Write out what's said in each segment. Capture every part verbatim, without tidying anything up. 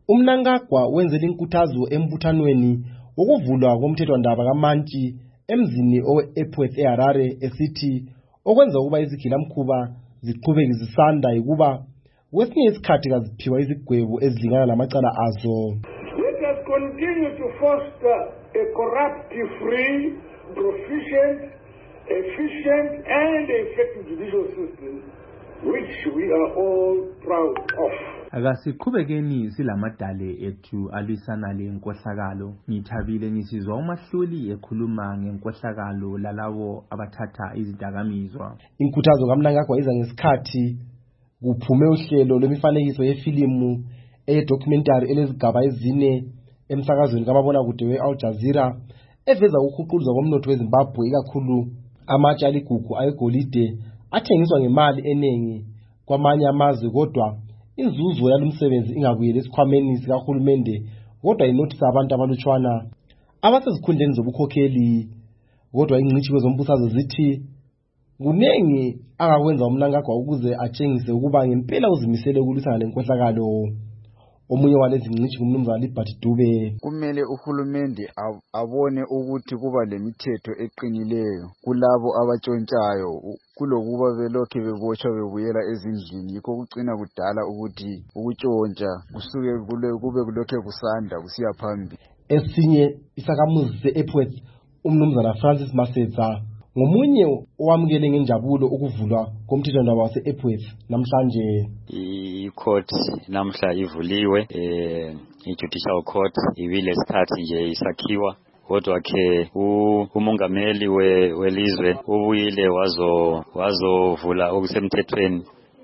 uMnangagwa wenzela inkuthazo embuthanweni ukuvulwa komthethwandaba kaMantshi emzini owe-Epworth eHarare esithi okwenza ukuba izigilamkhuba ziqhubeke zisanda ukuba kwesinye isikhathi kaziphiwa izigwebo ezilingana namacala azo. Let us continue to foster a corrupt-free, proficient, efficient and effective judicial system which we are all proud of. Akasiqhubekeni silamadale ethu alwisana lenkohlakalo. Ngithabile ngisizwa uMahluli ekhuluma ngenkohlakalo lalabo abathatha izidakamizwa. Inkuthazo kaMnangagwa iza ngesikhathi kuphume uhlelo lwemifanekiso yefilimu edocumentary elezigaba ezine emsakazweni kamabonakude we-Al Jazeera eveza ukuhuquzwa komnotho weZimbabwe ikakhulu amatshe aligugu ayegolide athengiswa ngemali eningi kwamanye amazwe kodwa inzuzo yalomsebenzi ingabuyela esikhwameni sikahulumende kodwa inothisa abantu abalutshwana abasezikhundleni zobukhokheli. Kodwa ingcitshi kwezombusazwe zithi kunengi angakwenza uMnangagwa ukuze atshengise ukuba ngempela uzimisele ukulwisana lenkohlakalo. Omunye walezi ngcitshi kumnumzana Libert Dube. Kumele uhulumende abone ukuthi kuba lemithetho eqinileyo kulabo abatshontshayo kulokuba belokhe bebotshwa bebuyela ezindlini, yikho kucina kudala ukuthi ukutshontsha kusuke kube kulokhe kusanda kusiya phambili. Esinye isakamuzi se-Epworth umnumzana Francis Masetsa ngomunye owamukele ngenjabulo ukuvulwa komthethwandaba wase-Epworth namhlanje. I-court namhla ivuliwe, eh i-judicial court ibile isikhathi nje isakhiwa, kodwa ke umongameli welizwe ubuyile wazo wazovula okusemthethweni.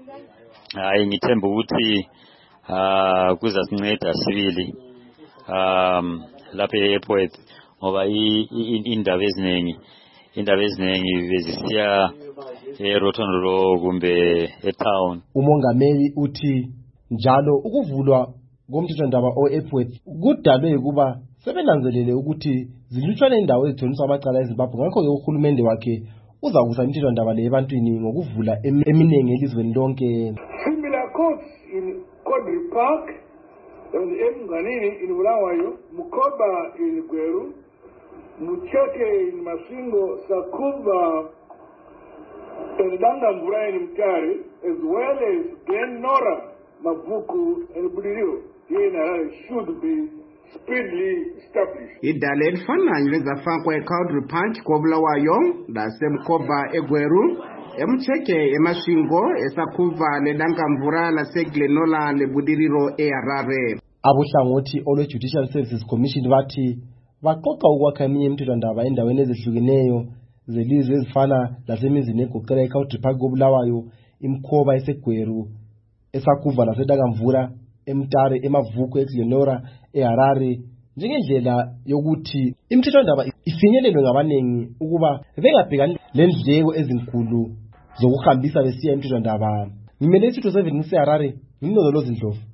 Hayi ngithemba ukuthi ah kuzasinceda sibili um lapha e-Epworth ngoba indaba eziningi indaba eziningi bezisiya eRotondo kumbe eTown. Umongameli uthi njalo ukuvulwa komthethwandaba o-Epworth kudalwe ukuba sebenanzelele ukuthi zilutshwane indawo ezithoniswa amacala eZimbabwe, ngakho-ke uhulumende wakhe uzakusa imithethwandaba le ebantwini ngokuvula eminengi elizweni lonke. Similar courts in Kodri Park, eMnganini in Bulawayo, Mukoba in Gweru, Mucheke in Masingo, Sakuba and Dangambura in Mtari, as well as Glenora, Mavuku and Budirio here in Harare should be speedily established. Idale elifanayo lezafakwa eCodri Park koBulawayo laseMkoba eGweru, eMcheke eMashingo, eSakuva leDangamvura laseGlenola leBudiriro eHarare. Abohlangothi olwe-Judicial Services Commission bathi baqoqa ukwakha eminye imithethwandaba endaweni ezihlukeneyo zelizwe ezifana lasemizini egoqela eCodri Park koBulawayo, iMkhoba eseGweru, eSakuva laseDangamvura, eMtare, eMavuku, eGlenora, eHarare, njengendlela yokuthi imithethwandaba ifinyelelwe ngabanengi ukuba bengabhekani lendleko ezinkulu zokuhambisa besiya imithethwandaba. Ngimele isitho seven ngiseHarare, ngimnozolozi Ndlovu.